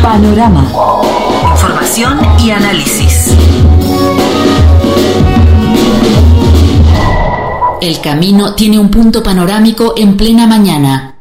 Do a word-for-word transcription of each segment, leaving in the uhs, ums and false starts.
Panorama. Información y análisis. El camino tiene un punto panorámico en plena mañana.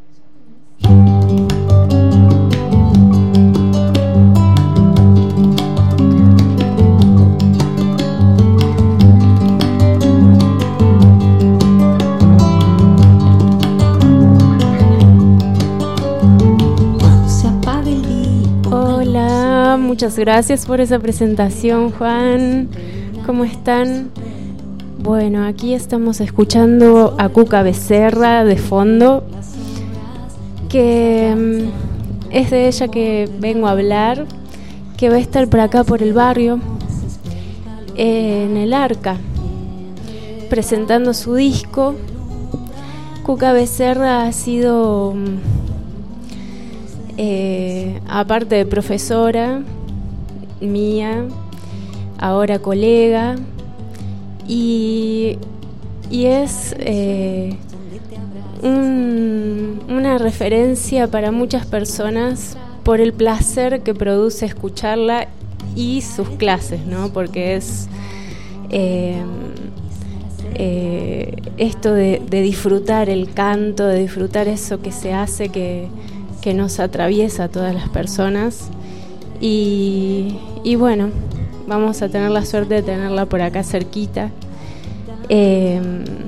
Muchas gracias por esa presentación, Juan. ¿Cómo están? Bueno, aquí estamos escuchando a Cuca Becerra de fondo, que um, es de ella que vengo a hablar, que va a estar por acá por el barrio, eh, en el Arca, presentando su disco. Cuca Becerra ha sido, um, eh, aparte de profesora mía, ahora colega, y, y es eh, un, una referencia para muchas personas por el placer que produce escucharla y sus clases, ¿no? Porque es eh, eh, esto de, de disfrutar el canto, de disfrutar eso que se hace, que, que nos atraviesa a todas las personas. Y, y bueno, vamos a tener la suerte de tenerla por acá cerquita. Eh,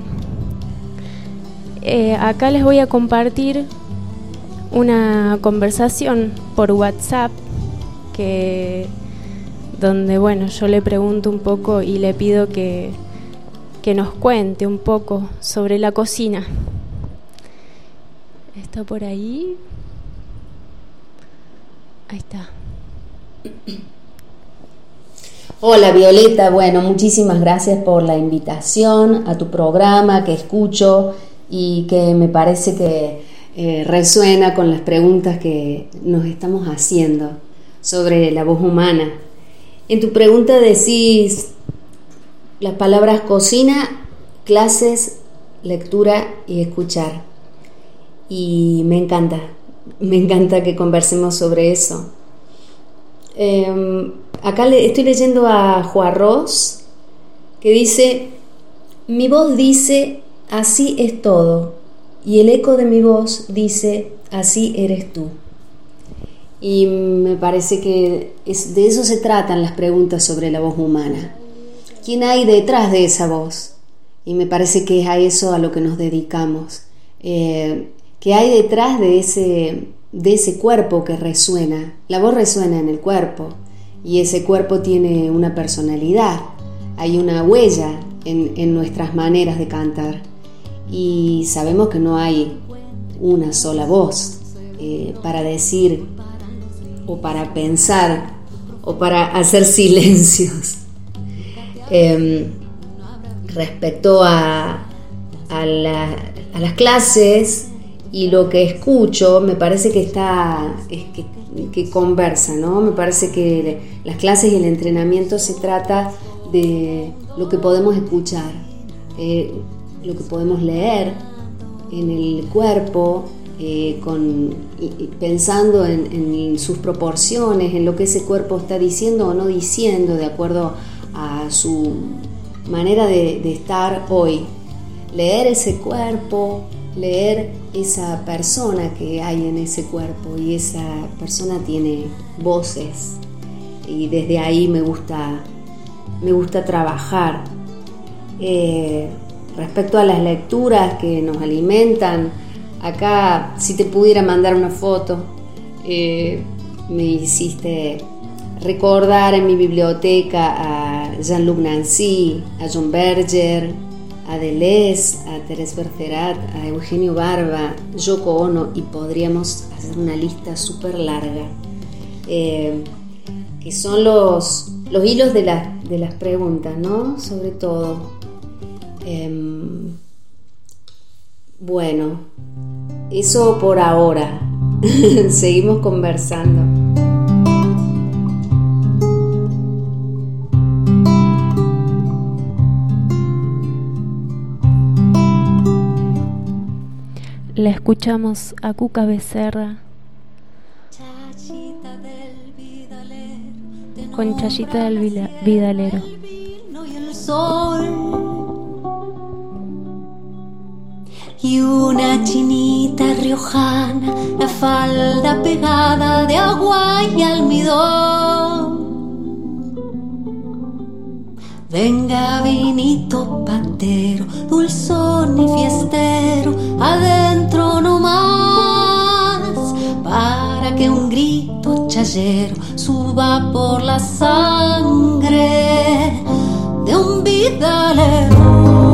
eh, acá les voy a compartir una conversación por WhatsApp que, donde bueno, yo le pregunto un poco y le pido que, que nos cuente un poco sobre la cocina. ¿Está por ahí? Ahí está. Hola Violeta, bueno, muchísimas gracias por la invitación a tu programa que escucho y que me parece que eh, resuena con las preguntas que nos estamos haciendo sobre la voz humana. En tu pregunta decís las palabras cocina, clases, lectura y escuchar, y me encanta, me encanta que conversemos sobre eso. Eh, acá le, estoy leyendo a Juarros, que dice: mi voz dice así es todo, y el eco de mi voz dice así eres tú. Y me parece que es, de eso se tratan las preguntas sobre la voz humana. ¿Quién hay detrás de esa voz? Y me parece que es a eso a lo que nos dedicamos. Eh, ¿Qué hay detrás de ese... de ese cuerpo que resuena? La voz resuena en el cuerpo y ese cuerpo tiene una personalidad, hay una huella en, en nuestras maneras de cantar, y sabemos que no hay una sola voz eh, para decir o para pensar o para hacer silencios. Eh, respecto a, a, la, a las clases y lo que escucho, me parece que está es que, que conversa, ¿no? Me parece que las clases y el entrenamiento se trata de lo que podemos escuchar, eh, lo que podemos leer en el cuerpo, eh, con, y, y pensando en, en sus proporciones, en lo que ese cuerpo está diciendo o no diciendo, de acuerdo a su manera de, de estar hoy. Leer ese cuerpo, leer esa persona que hay en ese cuerpo, y esa persona tiene voces, y desde ahí me gusta me gusta trabajar. Eh, respecto a las lecturas que nos alimentan, acá si te pudiera mandar una foto, eh, me hiciste recordar en mi biblioteca a Jean-Luc Nancy, a John Berger, a Deleuze, a Thérèse Bergerac, a Eugenio Barba, Yoko Ono, y podríamos hacer una lista súper larga, eh, que son los, los hilos de, la, de las preguntas, ¿no? Sobre todo. Eh, bueno, eso por ahora. Seguimos conversando. La escuchamos a Cuca Becerra. Chachita del con Chayita del Vidalero. Y una chinita riojana, la falda pegada de agua y almidón. Venga vinito patero, dulzón y fiestero, adentro no más, para que un grito chayero suba por la sangre de un vidalero.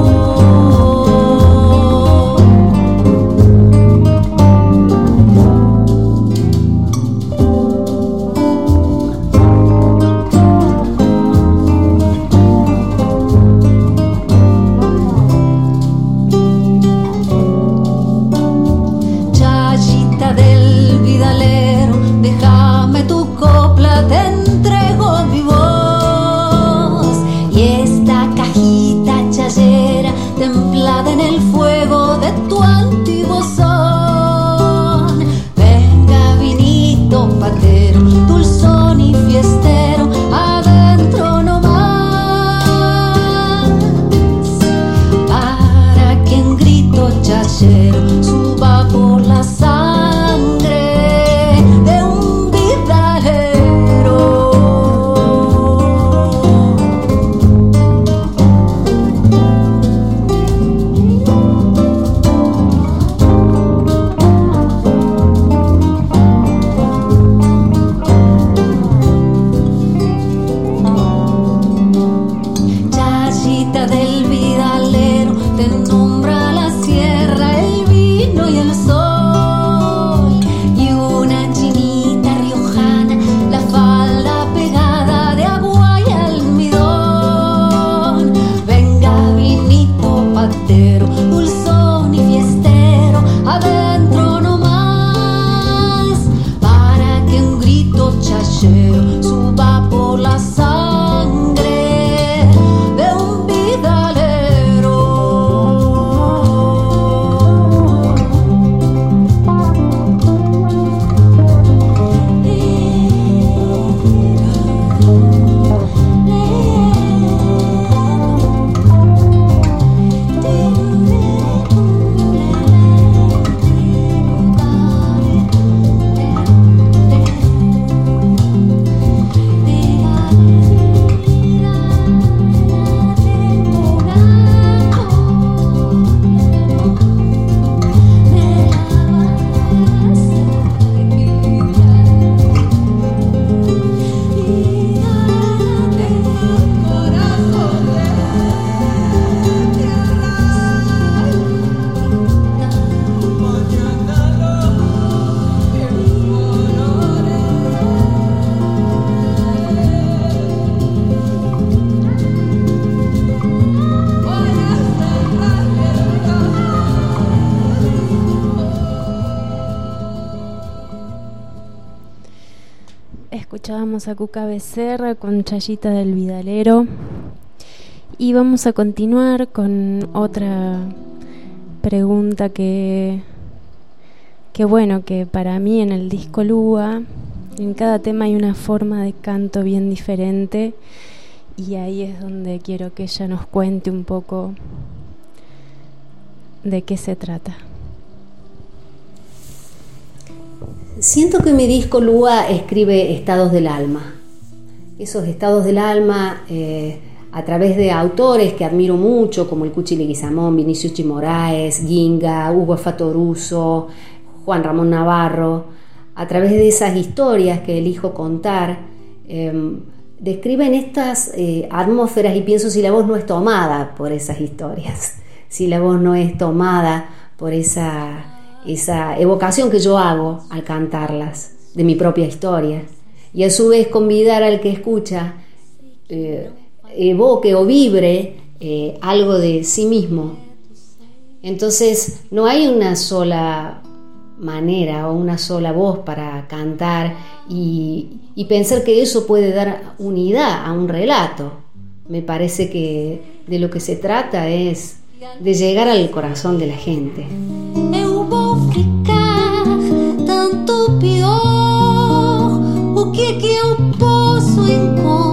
Escuchábamos a Cuca Becerra con Chayita del Vidalero y vamos a continuar con otra pregunta que, que bueno, que para mí en el disco Lua, en cada tema hay una forma de canto bien diferente y ahí es donde quiero que ella nos cuente un poco de qué se trata. Siento que mi disco Lua escribe estados del alma. Esos estados del alma, eh, a través de autores que admiro mucho, como el Cuchi Leguizamón, Vinicio Chimoraes, Ginga, Hugo Fatoruso, Juan Ramón Navarro, a través de esas historias que elijo contar, eh, describen estas eh, atmósferas y pienso si la voz no es tomada por esas historias, si la voz no es tomada por esa... esa evocación que yo hago al cantarlas de mi propia historia y a su vez convidar al que escucha eh, evoque o vibre eh, algo de sí mismo. Entonces no hay una sola manera o una sola voz para cantar y, y pensar que eso puede dar unidad a un relato. Me parece que de lo que se trata es de llegar al corazón de la gente. Tanto pior, o que que eu posso encontrar?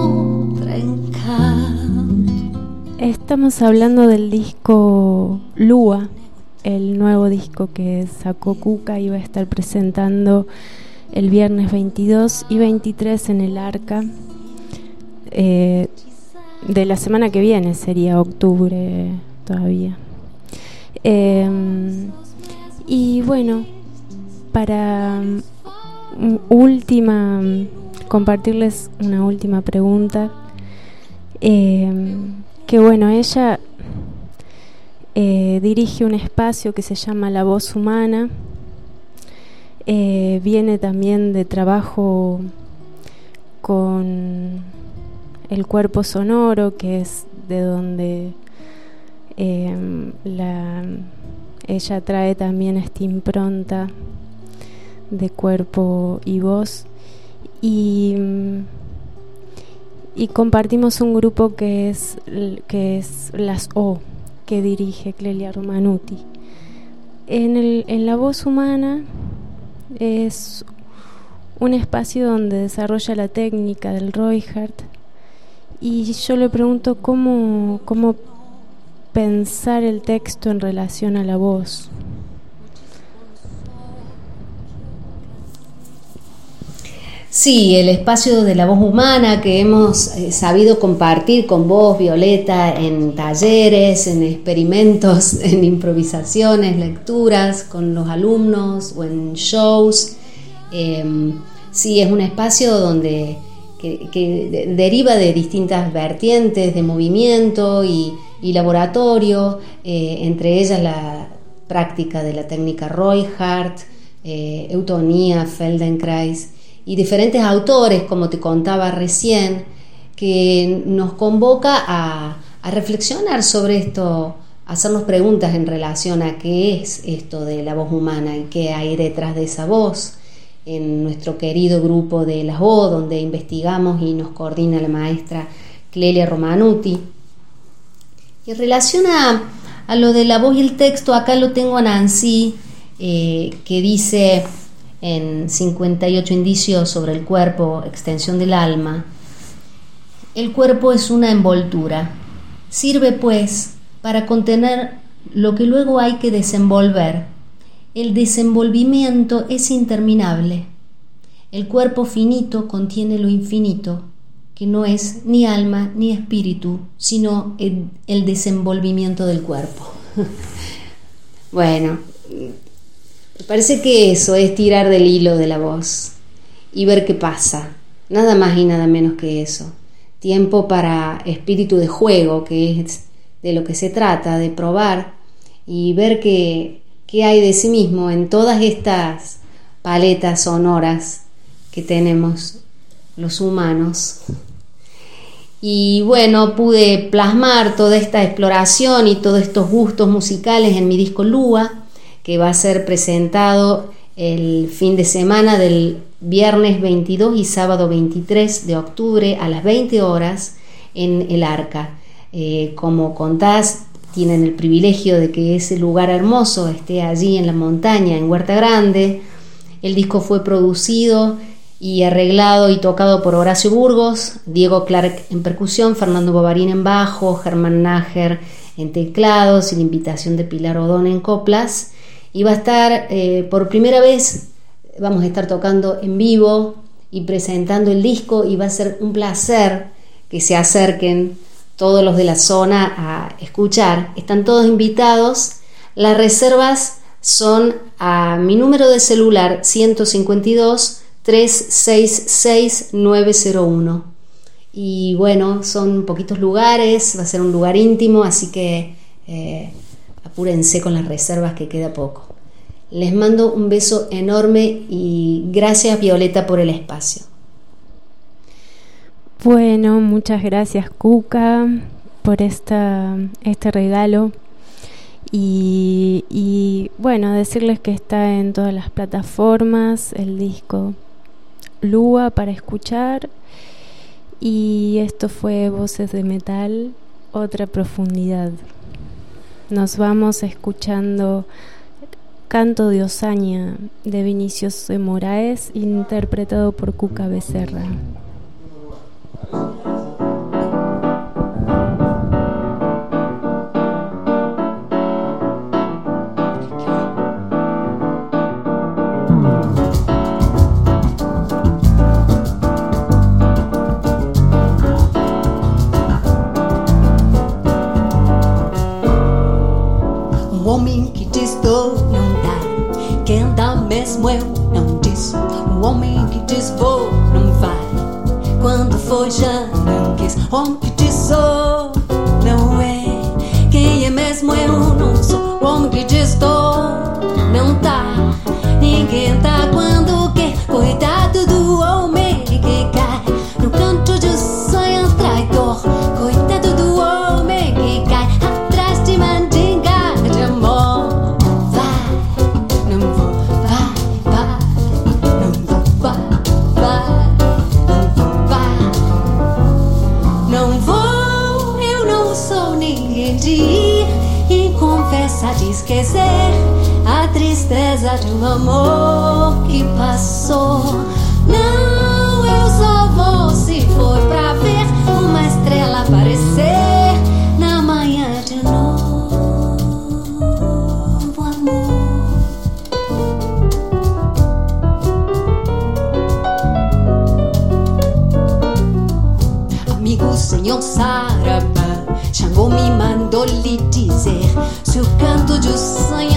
Estamos hablando del disco Lua, el nuevo disco que sacó Cuca y va a estar presentando el viernes veintidós y veintitrés en el Arca. Eh, de la semana que viene, sería octubre todavía. Eh, y bueno, para um, última, compartirles una última pregunta. Eh, que bueno, ella eh, dirige un espacio que se llama La Voz Humana. Eh, viene también de trabajo con el cuerpo sonoro, que es de donde eh, la, ella trae también esta impronta de cuerpo y voz. Y, y compartimos un grupo que es, que es Las O, que dirige Clelia Romanuti. En, el, en La Voz Humana es un espacio donde desarrolla la técnica del Reuhardt, y yo le pregunto cómo, cómo pensar el texto en relación a la voz. Sí, el espacio de la voz humana que hemos eh, sabido compartir con vos, Violeta, en talleres, en experimentos, en improvisaciones, lecturas, con los alumnos o en shows. Eh, sí, es un espacio donde que, que de, deriva de distintas vertientes de movimiento y, y laboratorio, eh, entre ellas la práctica de la técnica Reuhardt, eh, Eutonía, Feldenkrais, y diferentes autores, como te contaba recién, que nos convoca a, a reflexionar sobre esto, a hacernos preguntas en relación a qué es esto de la voz humana y qué hay detrás de esa voz. En nuestro querido grupo de Las O, donde investigamos y nos coordina la maestra Clelia Romanuti. Y en relación a, a lo de la voz y el texto, acá lo tengo a Nancy, eh, que dice en cincuenta y ocho indicios sobre el cuerpo, extensión del alma: el cuerpo es una envoltura, sirve pues para contener lo que luego hay que desenvolver. El desenvolvimiento es interminable. El cuerpo finito contiene lo infinito, que no es ni alma ni espíritu, sino el, el desenvolvimiento del cuerpo. Bueno, me parece que eso es tirar del hilo de la voz y ver qué pasa. Nada más y nada menos que eso. Tiempo para espíritu de juego, que es de lo que se trata, de probar y ver qué, qué hay de sí mismo en todas estas paletas sonoras que tenemos los humanos. Y bueno, pude plasmar toda esta exploración y todos estos gustos musicales en mi disco Lua, que va a ser presentado el fin de semana del viernes veintidós y sábado veintitrés de octubre a las veinte horas en el Arca. Eh, como contás, tienen el privilegio de que ese lugar hermoso esté allí en la montaña, en Huerta Grande. El disco fue producido y arreglado y tocado por Horacio Burgos, Diego Clark en percusión, Fernando Bovarín en bajo, Germán Nájer en teclados y la invitación de Pilar Odón en coplas. Y va a estar, eh, por primera vez, vamos a estar tocando en vivo y presentando el disco, y va a ser un placer que se acerquen todos los de la zona a escuchar. Están todos invitados. Las reservas son a mi número de celular ciento cincuenta y dos, trescientos sesenta y seis, nueve cero uno. Y bueno, son poquitos lugares, va a ser un lugar íntimo, así que eh, apúrense con las reservas, que queda poco. Les mando un beso enorme y gracias, Violeta, por el espacio. Bueno, muchas gracias, Cuca, por esta, este regalo. Y, y bueno, decirles que está en todas las plataformas el disco Lua para escuchar. Y esto fue Voces de Metal, otra profundidad. Nos vamos escuchando Canto de Osaña de Vinicius de Moraes, interpretado por Cuca Becerra. o homem que diz vou, não vai. Quando foi já não quis. O homem que diz sou, não é. Quem é mesmo eu não sou. O homem que diz tô, não tá. Ninguém tá quando quer. Coitado do homem que cai no canto de sonho traidor. Coitado do homem que cai atrás de mandinga de amor. Vai, não vou, vai, vai. Não vou, vai, vai. Não vou, vai. Não vou, eu não sou ninguém de ir em conversa de esquecer a tristeza de um amor que passou. Não, eu só vou se for pra ver uma estrela aparecer na manhã de novo, amor. Amigo senhor Sarabá chamou-me, mandou lhe dizer: se o canto de sonho